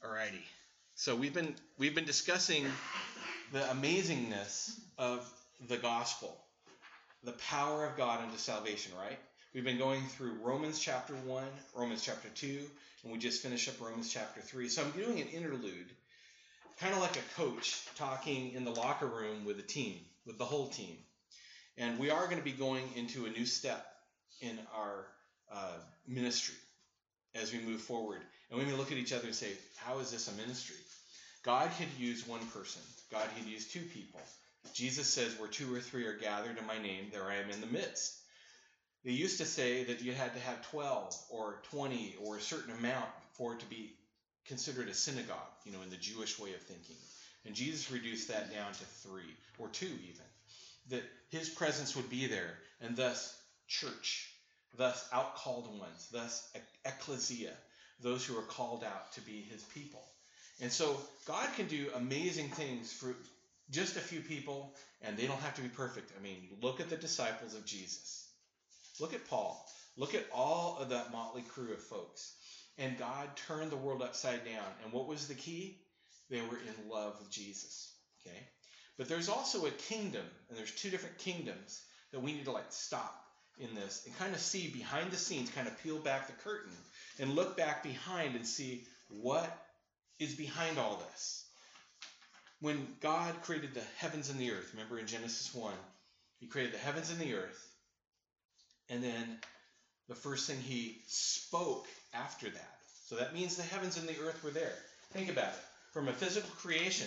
Alrighty. So we've been discussing the amazingness of the gospel, the power of God unto salvation, right? We've been going through Romans chapter 1, Romans chapter 2, and we just finished up Romans chapter 3. So I'm doing an interlude, kind of like a coach talking in the locker room with the team, with the whole team. And we are going to be going into a new step in our ministry as we move forward. And we may look at each other and say, how is this a ministry? God could use one person. God could use two people. Jesus says, where two or three are gathered in my name, there I am in the midst. They used to say that you had to have 12 or 20 or a certain amount for it to be considered a synagogue, in the Jewish way of thinking. And Jesus reduced that down to 3 or 2 even. That his presence would be there, and thus church, thus outcalled ones, thus ecclesia, those who are called out to be his people. And so God can do amazing things for just a few people, and they don't have to be perfect. I mean, look at the disciples of Jesus. Look at Paul. Look at all of that motley crew of folks. And God turned the world upside down. And what was the key? They were in love with Jesus. Okay? But there's also a kingdom, and there's two different kingdoms that we need to stop in this and kind of see behind the scenes, kind of peel back the curtain and look back behind and see what is behind all this. When God created the heavens and the earth, remember in Genesis 1, he created the heavens and the earth, and then the first thing he spoke after that. So that means the heavens and the earth were there. Think about it. From a physical creation,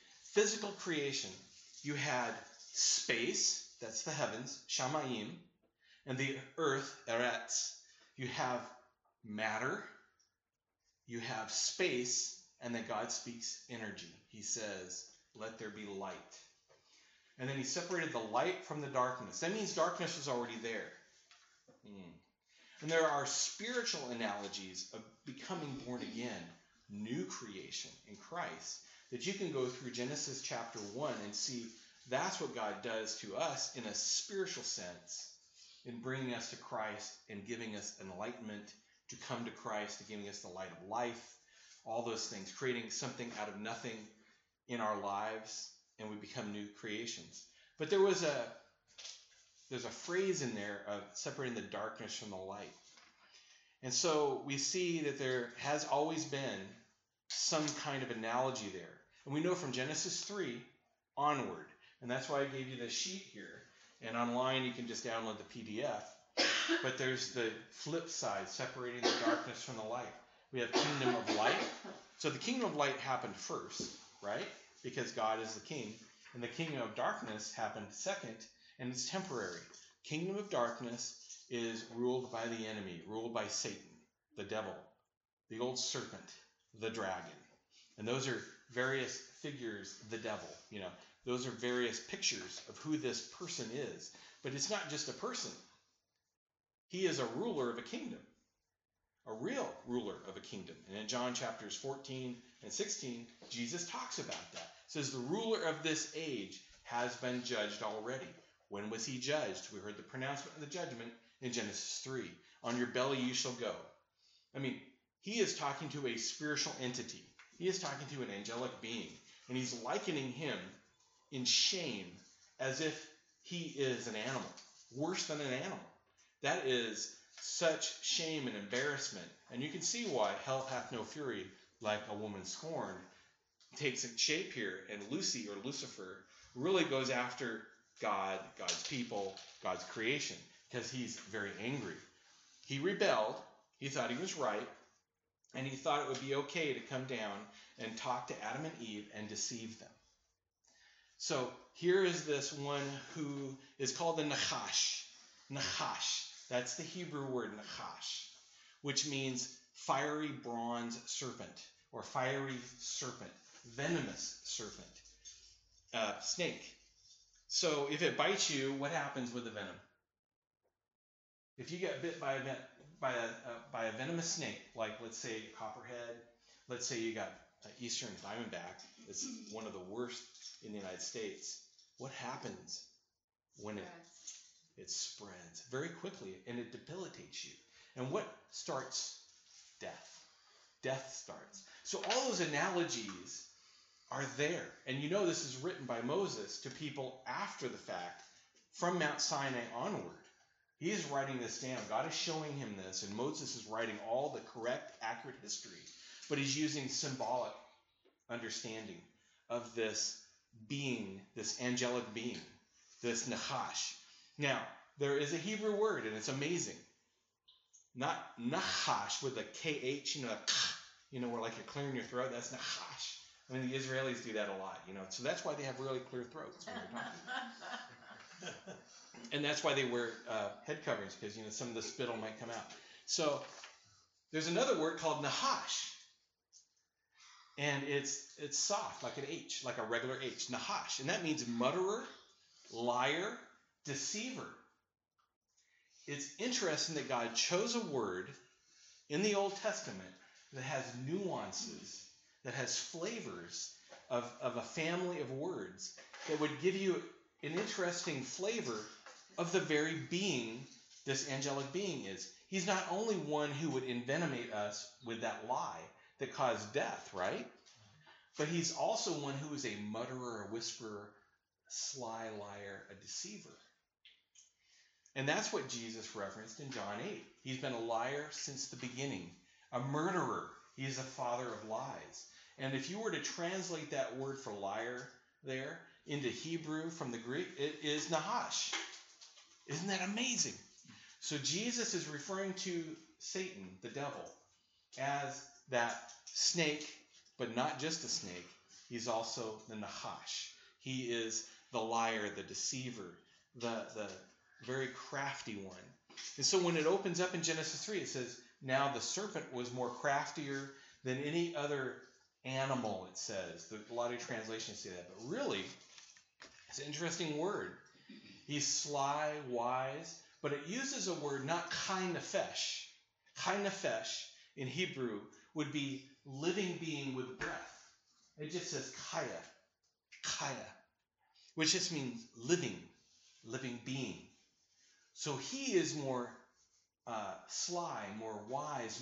you had space, that's the heavens, shamayim, and the earth, eretz. You have matter, you have space, and then God speaks energy. He says, let there be light. And then he separated the light from the darkness. That means darkness was already there. And there are spiritual analogies of becoming born again, new creation in Christ, that you can go through Genesis chapter 1 and see that's what God does to us in a spiritual sense, in bringing us to Christ and giving us enlightenment to come to Christ, and giving us the light of life, all those things, creating something out of nothing in our lives, and we become new creations. But there's a phrase in there of separating the darkness from the light. And so we see that there has always been some kind of analogy there. And we know from Genesis 3 onward, and that's why I gave you this sheet here. And online you can just download the PDF. But there's the flip side, separating the darkness from the light. We have kingdom of light. So the kingdom of light happened first, right? Because God is the king. And the kingdom of darkness happened second, and it's temporary. Kingdom of darkness is ruled by the enemy, ruled by Satan, the devil, the old serpent, the dragon. And those are various figures, the devil, Those are various pictures of who this person is. But it's not just a person. He is a ruler of a kingdom, a real ruler of a kingdom. And in John chapters 14 and 16, Jesus talks about that. It says the ruler of this age has been judged already. When was he judged? We heard the pronouncement of the judgment in Genesis 3. On your belly you shall go. I mean, he is talking to a spiritual entity. He is talking to an angelic being. And he's likening him in shame as if he is an animal, worse than an animal. That is such shame and embarrassment. And you can see why hell hath no fury like a woman scorned takes its shape here. And Lucy, or Lucifer, really goes after God, God's people, God's creation, because he's very angry. He rebelled. He thought he was right. And he thought it would be okay to come down and talk to Adam and Eve and deceive them. So here is this one who is called the Nachash. Nachash. That's the Hebrew word Nachash, which means fiery bronze serpent, or fiery serpent, venomous serpent, snake. So if it bites you, what happens with the venom? If you get bit by a venomous snake, like let's say copperhead, let's say you got eastern diamondback, it's one of the worst in the United States. What happens when it spreads very quickly, and it debilitates you? And what starts? Death. Death starts. So all those analogies are there. And you know this is written by Moses to people after the fact from Mount Sinai onward. He is writing this down. God is showing him this, and Moses is writing all the correct, accurate history. But he's using symbolic understanding of this being, this angelic being, this Nachash. Now, there is a Hebrew word, and it's amazing. Not Nachash with a KH, where like you're clearing your throat. That's Nachash. I mean, the Israelis do that a lot, So that's why they have really clear throats when they're talking. And that's why they wear head coverings, because, some of the spittle might come out. So there's another word called Nahash. And it's soft, like an H, like a regular H, Nahash. And that means mutterer, liar, deceiver. It's interesting that God chose a word in the Old Testament that has nuances, that has flavors of a family of words that would give you an interesting flavor of the very being this angelic being is. He's not only one who would envenomate us with that lie that caused death, right? But he's also one who is a mutterer, a whisperer, a sly liar, a deceiver. And that's what Jesus referenced in John 8. He's been a liar since the beginning, a murderer. He is a father of lies. And if you were to translate that word for liar there into Hebrew from the Greek, it is Nahash. Isn't that amazing? So Jesus is referring to Satan, the devil, as that snake, but not just a snake. He's also the Nahash. He is the liar, the deceiver, the very crafty one. And so when it opens up in Genesis 3, it says, now the serpent was more craftier than any other animal, it says. A lot of translations say that. But really, it's an interesting word. He's sly, wise, but it uses a word, not chai nefesh. Chai nefesh in Hebrew would be living being with breath. It just says kaya, which just means living being. So he is more sly, more wise,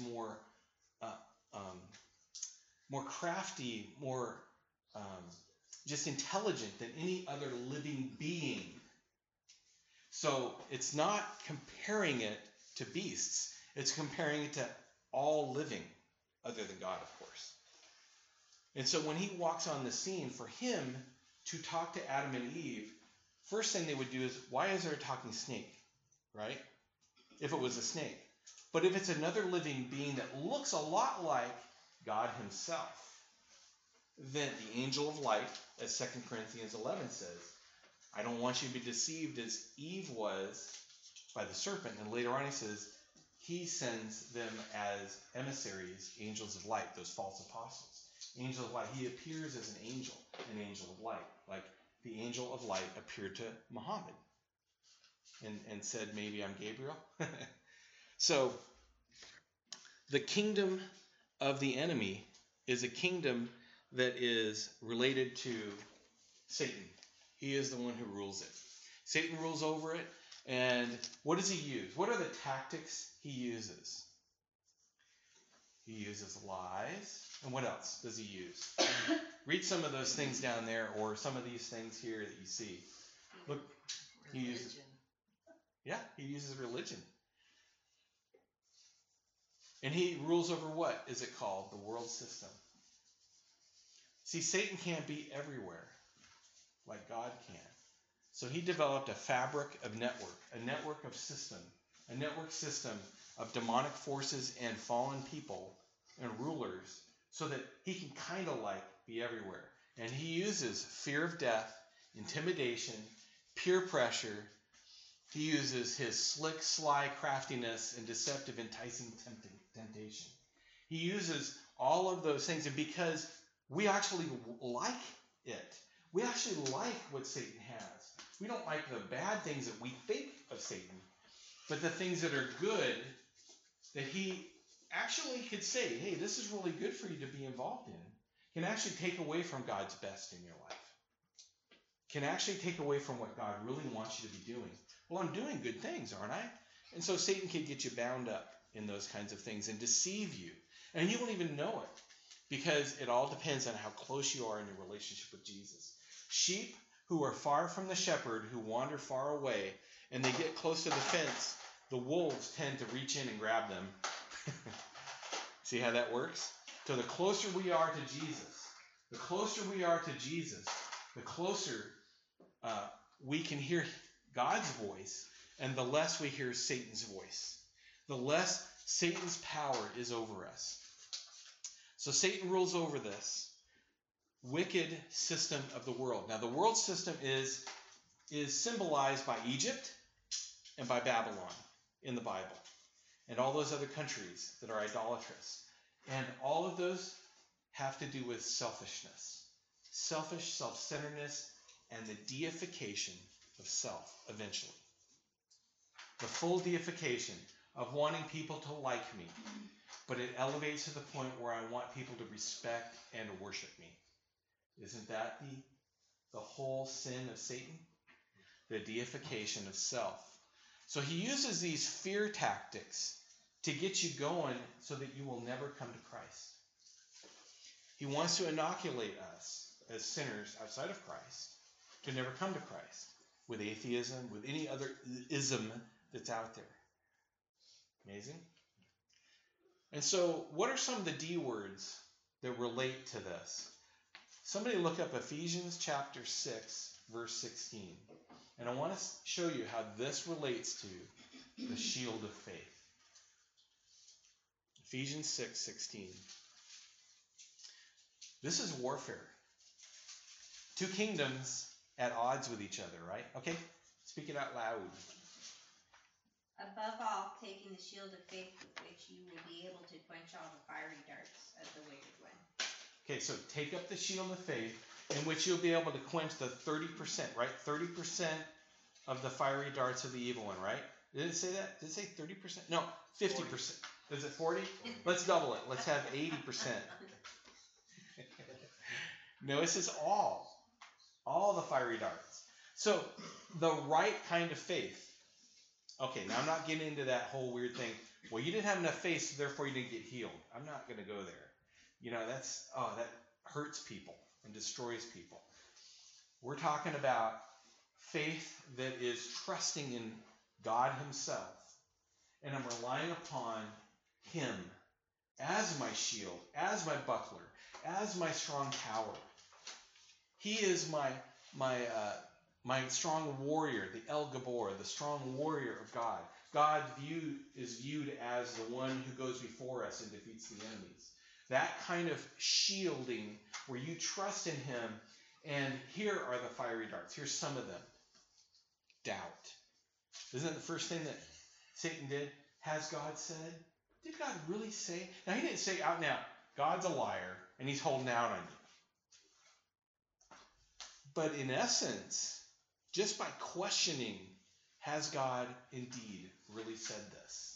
more crafty, more just intelligent than any other living being. So it's not comparing it to beasts. It's comparing it to all living, other than God, of course. And so when he walks on the scene, for him to talk to Adam and Eve, first thing they would do is, why is there a talking snake? Right? If it was a snake. But if it's another living being that looks a lot like God himself, then the angel of light, as 2 Corinthians 11 says, I don't want you to be deceived as Eve was by the serpent. And later on he says, he sends them as emissaries, angels of light, those false apostles. Angel of light. He appears as an angel of light. Like the angel of light appeared to Muhammad and said, maybe I'm Gabriel. So the kingdom of the enemy is a kingdom that is related to Satan. He is the one who rules it. Satan rules over it. And what does he use? What are the tactics he uses? He uses lies. And what else does he use? Read some of those things down there, or some of these things here that you see. Look, he uses religion. And he rules over what is it called? The world system. See, Satan can't be everywhere like God can. So he developed a fabric of network, a network of system, a network system of demonic forces and fallen people and rulers so that he can kind of like be everywhere. And he uses fear of death, intimidation, peer pressure. He uses his slick, sly craftiness and deceptive, enticing temptation. He uses all of those things, and because we actually like it, we actually like what Satan has. We don't like the bad things that we think of Satan, but the things that are good that he actually could say, hey, this is really good for you to be involved in, can actually take away from God's best in your life. Can actually take away from what God really wants you to be doing. Well, I'm doing good things, aren't I? And so Satan can get you bound up in those kinds of things and deceive you. And you won't even know it. because it all depends on how close you are in your relationship with Jesus. Sheep who are far from the shepherd, who wander far away, and they get close to the fence, the wolves tend to reach in and grab them. See how that works? So the closer we are to Jesus, the closer we are to Jesus, the closer we can hear God's voice, and the less we hear Satan's voice. The less Satan's power is over us. So Satan rules over this wicked system of the world. Now the world system is symbolized by Egypt and by Babylon in the Bible, and all those other countries that are idolatrous. And all of those have to do with selfishness. Selfish, self-centeredness, and the deification of self eventually. The full deification of wanting people to like me, but it elevates to the point where I want people to respect and worship me. Isn't that the whole sin of Satan? The deification of self. So he uses these fear tactics to get you going so that you will never come to Christ. He wants to inoculate us as sinners outside of Christ to never come to Christ with atheism, with any other ism that's out there. Amazing? And so, what are some of the D words that relate to this? Somebody look up Ephesians chapter 6, verse 16. And I want to show you how this relates to the shield of faith. Ephesians 6:16. This is warfare. Two kingdoms at odds with each other, right? Okay, speak it out loud. Above all, taking the shield of faith with which you will be able to quench all the fiery darts of the wicked one. Okay, so take up the shield of faith in which you'll be able to quench the 30%, right? 30% of the fiery darts of the evil one, right? Did it say that? Did it say 30%? No, 50%. Is it 40? Let's double it. Let's have 80%. No, it says all the fiery darts. So the right kind of faith. Okay, now I'm not getting into that whole weird thing. Well, you didn't have enough faith, so therefore you didn't get healed. I'm not going to go there. You know, that hurts people and destroys people. We're talking about faith that is trusting in God himself. And I'm relying upon him as my shield, as my buckler, as my strong tower. He is my strong warrior, the El Gabor, the strong warrior of God. God is viewed as the one who goes before us and defeats the enemies. That kind of shielding where you trust in him, and here are the fiery darts. Here's some of them. Doubt. Isn't that the first thing that Satan did? Has God said? Did God really say? Now, he didn't say out and out, God's a liar, and he's holding out on you. But in essence, just by questioning, has God indeed really said this?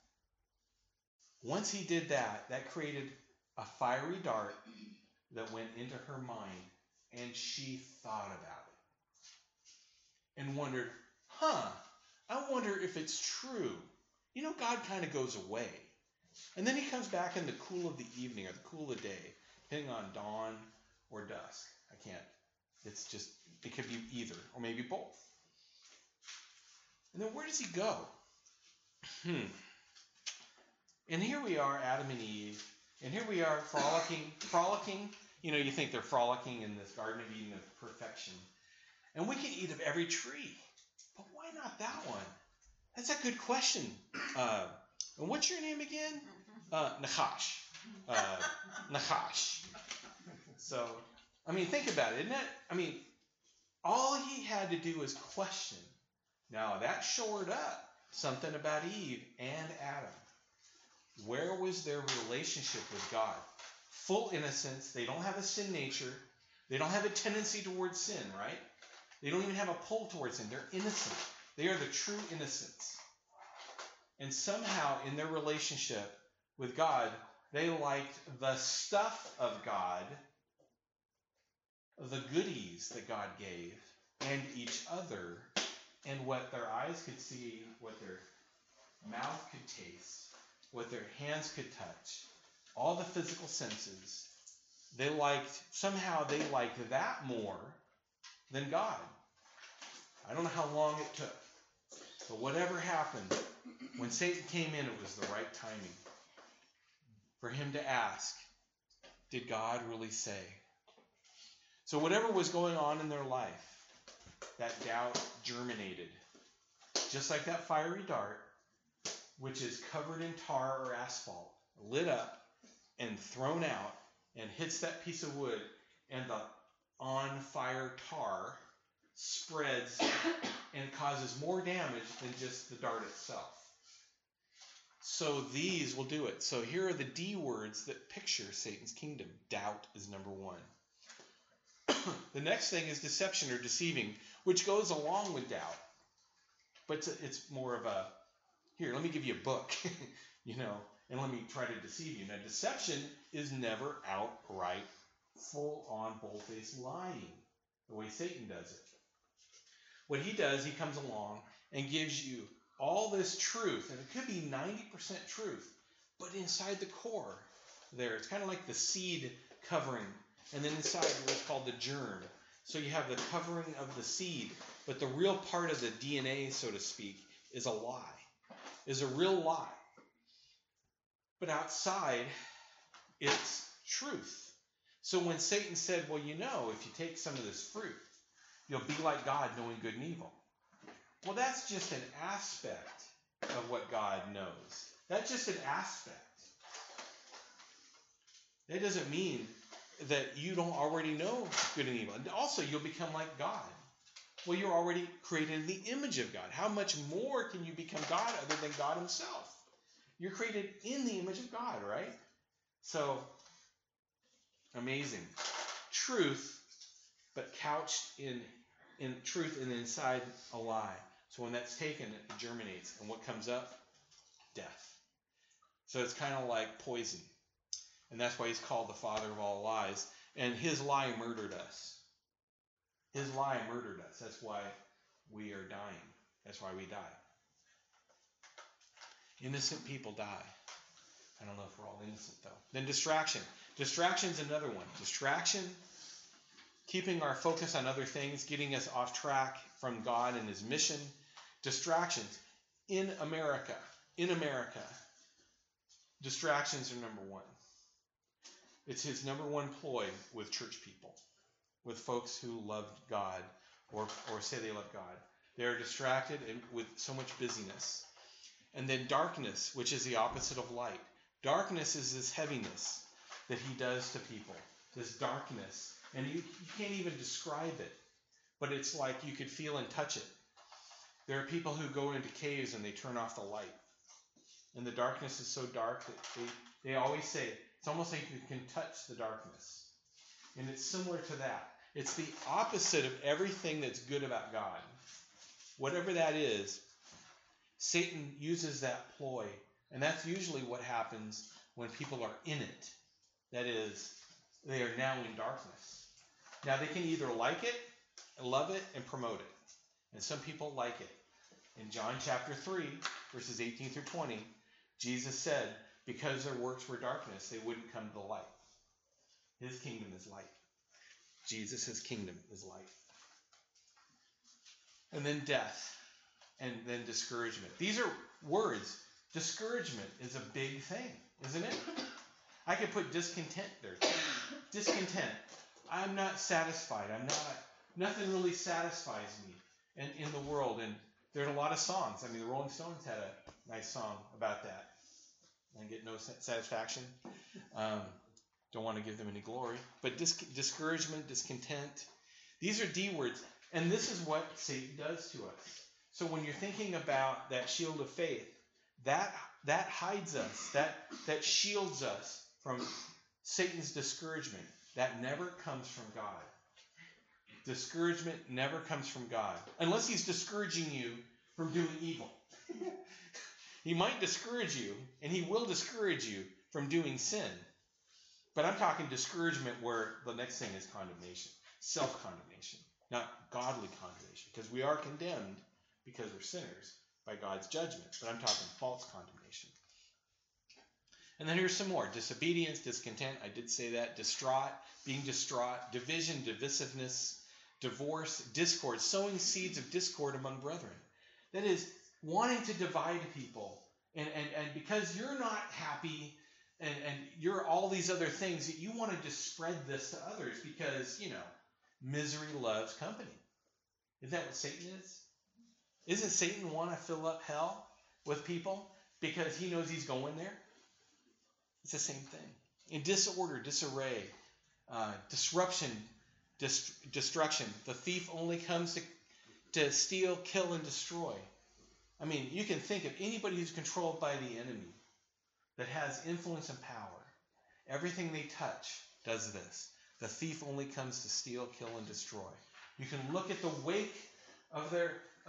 Once he did that, that created a fiery dart that went into her mind, and she thought about it and wondered, I wonder if it's true. You know, God kind of goes away. And then he comes back in the cool of the evening or the cool of the day, depending on dawn or dusk. I can't. It's just, it could be either, or maybe both. And then where does he go? And here we are, Adam and Eve, and here we are frolicking. You know, you think they're frolicking in this Garden of Eden of perfection. And we can eat of every tree. But why not that one? That's a good question. And what's your name again? Nachash. Nachash. So, I mean, think about it, isn't it? I mean, all he had to do was question. Now, that shored up something about Eve and Adam. Where was their relationship with God? Full innocence. They don't have a sin nature. They don't have a tendency towards sin, right? They don't even have a pull towards sin. They're innocent. They are the true innocents. And somehow in their relationship with God, they liked the stuff of God, the goodies that God gave, and each other, and what their eyes could see, what their mouth could taste, what their hands could touch, all the physical senses, somehow they liked that more than God. I don't know how long it took. But whatever happened, when Satan came in, it was the right timing for him to ask, did God really say? So whatever was going on in their life, that doubt germinated. Just like that fiery dart, which is covered in tar or asphalt, lit up and thrown out and hits that piece of wood, and the on-fire tar spreads and causes more damage than just the dart itself. So these will do it. So here are the D words that picture Satan's kingdom. Doubt is number one. The next thing is deception or deceiving, which goes along with doubt. But it's more of a, here, let me give you a book, and let me try to deceive you. Now, deception is never outright, full-on, bold-faced lying, the way Satan does it. What he does, he comes along and gives you all this truth, and it could be 90% truth, but inside the core there, it's kind of like the seed covering, and then inside what's called the germ. So you have the covering of the seed, but the real part of the DNA, so to speak, is a lie, is a real lie. But outside, it's truth. So when Satan said, well, if you take some of this fruit, you'll be like God, knowing good and evil. Well, that's just an aspect of what God knows. That's just an aspect. That doesn't mean that you don't already know good and evil. And also, you'll become like God. Well, you're already created in the image of God. How much more can you become God other than God himself? You're created in the image of God, right? So, amazing. Truth, but couched in truth and inside a lie. So when that's taken, it germinates. And what comes up? Death. So it's kind of like poison. And that's why he's called the father of all lies. And his lie murdered us. His lie murdered us. That's why we are dying. That's why we die. Innocent people die. I don't know if we're all innocent, though. Then distraction. Distraction's another one. Distraction, keeping our focus on other things, getting us off track from God and his mission. Distractions. In America, distractions are number one. It's his number one ploy with church people, with folks who love God or say they love God. They're distracted and with so much busyness. And then darkness, which is the opposite of light. Darkness is this heaviness that he does to people, this darkness. And you can't even describe it, but it's like you could feel and touch it. There are people who go into caves and they turn off the light. And the darkness is so dark that they always say, it's almost like you can touch the darkness. And it's similar to that. It's the opposite of everything that's good about God. Whatever that is, Satan uses that ploy. And that's usually what happens when people are in it. That is, they are now in darkness. Now they can either like it, love it, and promote it. And some people like it. In John chapter 3, verses 18 through 20, Jesus said, because their works were darkness, they wouldn't come to the light. His kingdom is light. Jesus' kingdom is light. And then death. And then discouragement. These are words. Discouragement is a big thing, isn't it? I could put discontent there. Discontent. I'm not satisfied. Nothing really satisfies me in the world. And there are a lot of songs. I mean, the Rolling Stones had a nice song about that. I get no satisfaction. Don't want to give them any glory. But discouragement, discontent. These are D words. And this is what Satan does to us. So when you're thinking about that shield of faith, that hides us. That shields us from Satan's discouragement. That never comes from God. Discouragement never comes from God. Unless he's discouraging you from doing evil. He might discourage you, and he will discourage you from doing sin. But I'm talking discouragement where the next thing is condemnation. Self-condemnation. Not godly condemnation. Because we are condemned because we're sinners by God's judgment. But I'm talking false condemnation. And then here's some more. Disobedience, discontent, I did say that. Distraught, being distraught. Division, divisiveness. Divorce, discord, sowing seeds of discord among brethren. That is, wanting to divide people. And because you're not happy and you're all these other things, that you want to just spread this to others because, misery loves company. Isn't that what Satan is? Isn't Satan want to fill up hell with people because he knows he's going there? It's the same thing. In disorder, disarray, disruption, destruction. The thief only comes to steal, kill, and destroy. I mean, you can think of anybody who's controlled by the enemy that has influence and power. Everything they touch does this. The thief only comes to steal, kill, and destroy. You can look at the wake of their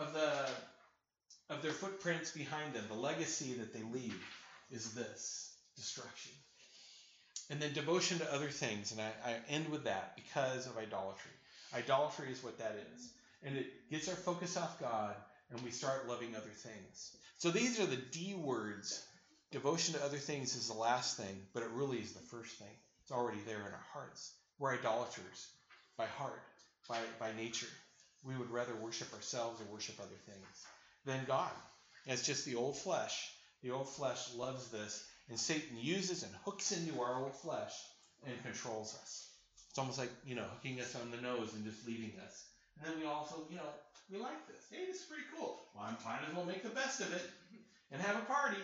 footprints behind them. The legacy that they leave is this: destruction. And then devotion to other things, and I end with that because of idolatry. Idolatry is what that is. And it gets our focus off God, and we start loving other things. So these are the D words. Devotion to other things is the last thing, but it really is the first thing. It's already there in our hearts. We're idolaters by heart, by nature. We would rather worship ourselves or worship other things than God. It's just the old flesh. The old flesh loves this, and Satan uses and hooks into our old flesh and controls us. It's almost like, hooking us on the nose and just leaving us. And then we also, we like this. Hey, this is pretty cool. Well, I might as well make the best of it and have a party,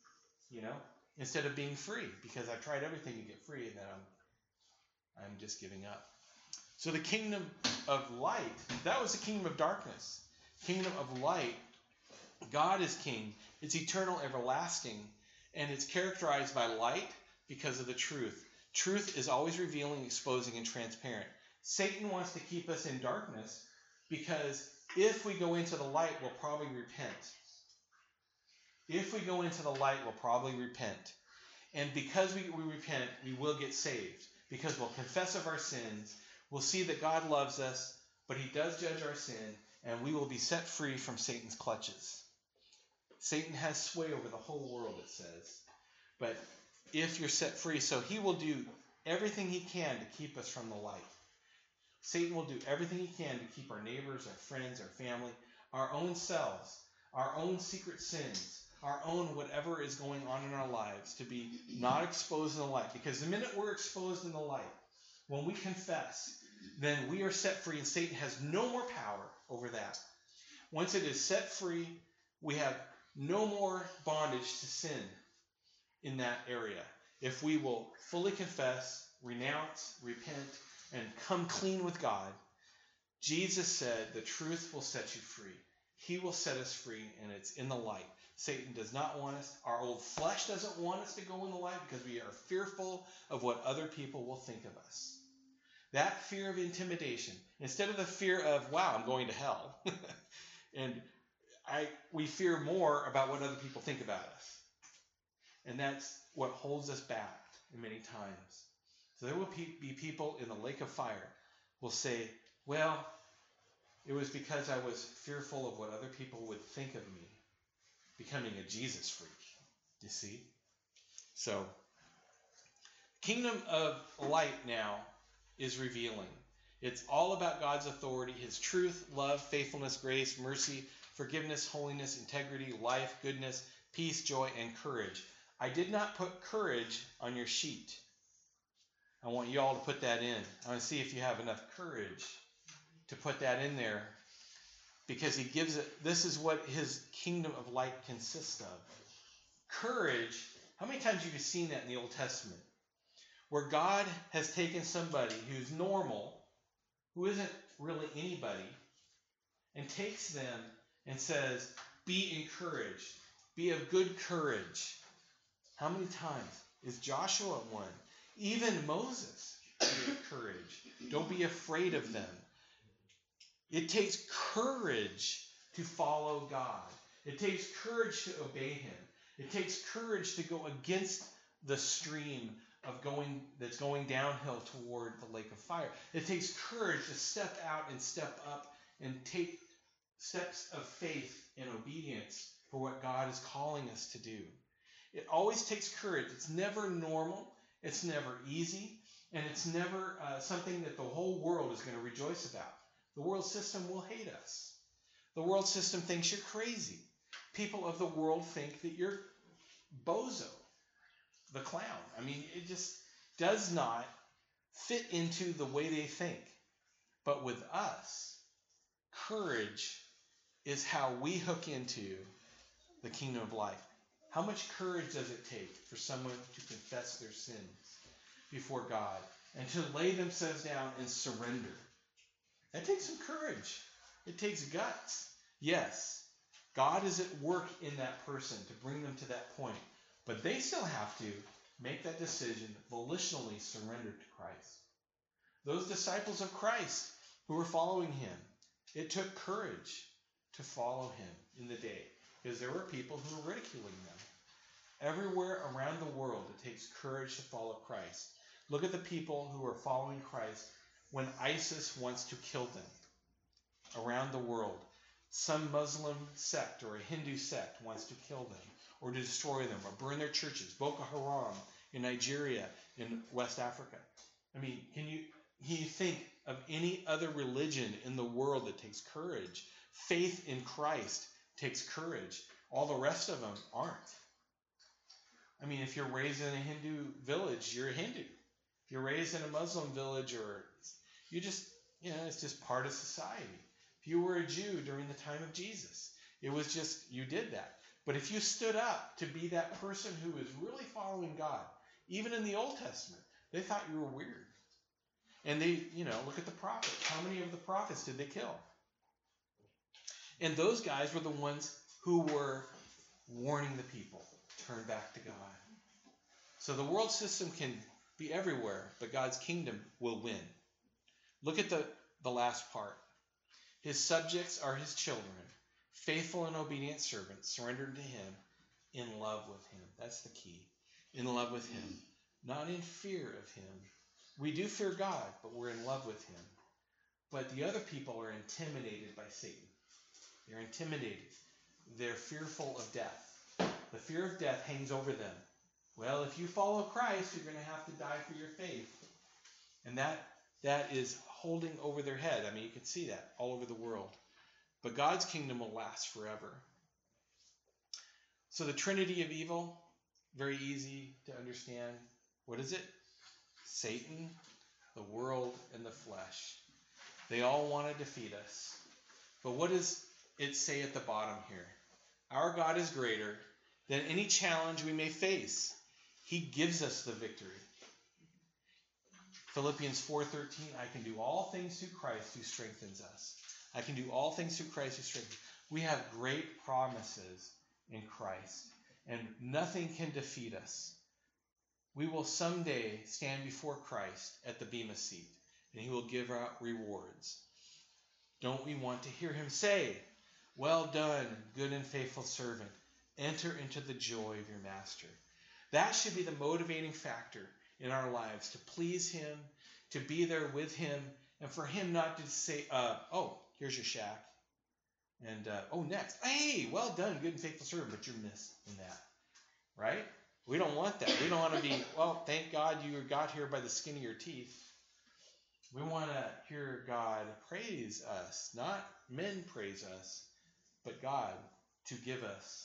instead of being free, because I've tried everything to get free, and then I'm just giving up. So the kingdom of light, that was the kingdom of darkness. Kingdom of light, God is king. It's eternal, everlasting, and it's characterized by light because of the truth. Truth is always revealing, exposing, and transparent. Satan wants to keep us in darkness because if we go into the light, we'll probably repent. If we go into the light, we'll probably repent. And because we repent, we will get saved. Because we'll confess of our sins, we'll see that God loves us, but he does judge our sin, and we will be set free from Satan's clutches. Satan has sway over the whole world, it says. But if you're set free, so he will do everything he can to keep us from the light. Satan will do everything he can to keep our neighbors, our friends, our family, our own selves, our own secret sins, our own whatever is going on in our lives to be not exposed in the light. Because the minute we're exposed in the light, when we confess, then we are set free, and Satan has no more power over that. Once it is set free, we have no more bondage to sin in that area. If we will fully confess, renounce, repent, and come clean with God, Jesus said the truth will set you free. He will set us free, and it's in the light. Satan does not want us. Our old flesh doesn't want us to go in the light because we are fearful of what other people will think of us. That fear of intimidation, instead of the fear of, wow, I'm going to hell, and we fear more about what other people think about us. And that's what holds us back many times. So there will be people in the lake of fire will say, well, it was because I was fearful of what other people would think of me, becoming a Jesus freak. You see? So, kingdom of light now is revealing. It's all about God's authority, his truth, love, faithfulness, grace, mercy, forgiveness, holiness, integrity, life, goodness, peace, joy, and courage. I did not put courage on your sheet. I want you all to put that in. I want to see if you have enough courage to put that in there, because he gives it. This is what his kingdom of light consists of. Courage. How many times have you seen that in the Old Testament? Where God has taken somebody who's normal, who isn't really anybody, and takes them and says, be encouraged. Be of good courage. How many times? Is Joshua one? Even Moses, be of courage. Don't be afraid of them. It takes courage to follow God. It takes courage to obey him. It takes courage to go against the stream that's going downhill toward the lake of fire. It takes courage to step out and step up and take steps of faith and obedience for what God is calling us to do. It always takes courage. It's never normal. It's never easy. And it's never something that the whole world is going to rejoice about. The world system will hate us. The world system thinks you're crazy. People of the world think that you're bozo, the clown. I mean, it just does not fit into the way they think. But with us, courage is how we hook into the kingdom of life. How much courage does it take for someone to confess their sins before God and to lay themselves down and surrender? That takes some courage. It takes guts. Yes, God is at work in that person to bring them to that point, but they still have to make that decision, volitionally surrender to Christ. Those disciples of Christ who were following him, it took courage to follow him in the day, because there were people who were ridiculing them. Everywhere around the world, it takes courage to follow Christ. Look at the people who are following Christ when ISIS wants to kill them around the world. Some Muslim sect or a Hindu sect wants to kill them or to destroy them or burn their churches. Boko Haram in Nigeria, in West Africa. I mean, can you think of any other religion in the world that takes courage? Faith in Christ takes courage. All the rest of them aren't. I mean, if you're raised in a Hindu village, you're a Hindu. If you're raised in a Muslim village, or you just, it's just part of society. If you were a Jew during the time of Jesus, it was just, you did that. But if you stood up to be that person who is really following God, even in the Old Testament, they thought you were weird. And they, look at the prophets. How many of the prophets did they kill? And those guys were the ones who were warning the people, turn back to God. So the world system can be everywhere, but God's kingdom will win. Look at the last part. His subjects are his children, faithful and obedient servants, surrendered to him, in love with him. That's the key. In love with him, not in fear of him. We do fear God, but we're in love with him. But the other people are intimidated by Satan. They're intimidated. They're fearful of death. The fear of death hangs over them. Well, if you follow Christ, you're going to have to die for your faith. And that is holding over their head. I mean, you can see that all over the world. But God's kingdom will last forever. So the trinity of evil, very easy to understand. What is it? Satan, the world, and the flesh. They all want to defeat us. But what does it say at the bottom here? Our God is greater than any challenge we may face. He gives us the victory. Philippians 4:13, I can do all things through Christ who strengthens us. I can do all things through Christ who strengthens us. We have great promises in Christ, and nothing can defeat us. We will someday stand before Christ at the Bema seat, and he will give out rewards. Don't we want to hear him say, well done, good and faithful servant. Enter into the joy of your master. That should be the motivating factor in our lives, to please him, to be there with him, and for him not to say, here's your shack. And, next. Hey, well done, good and faithful servant, but you're missing that. Right? We don't want that. We don't want to be, well, thank God you got here by the skin of your teeth. We want to hear God praise us, not men praise us, but God to give us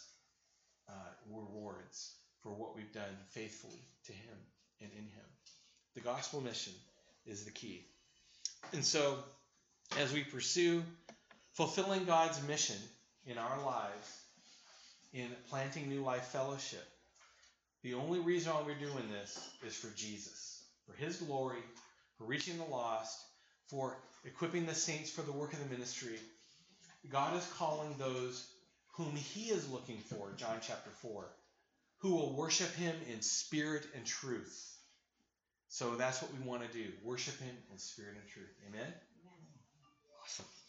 rewards for what we've done faithfully to him and in him. The gospel mission is the key. And so, as we pursue fulfilling God's mission in our lives, in planting New Life Fellowship, the only reason why we're doing this is for Jesus, for his glory, for reaching the lost, for equipping the saints for the work of the ministry. God is calling those whom he is looking for, John chapter 4, who will worship him in spirit and truth. So that's what we want to do, worship him in spirit and truth. Amen? Amen. Awesome.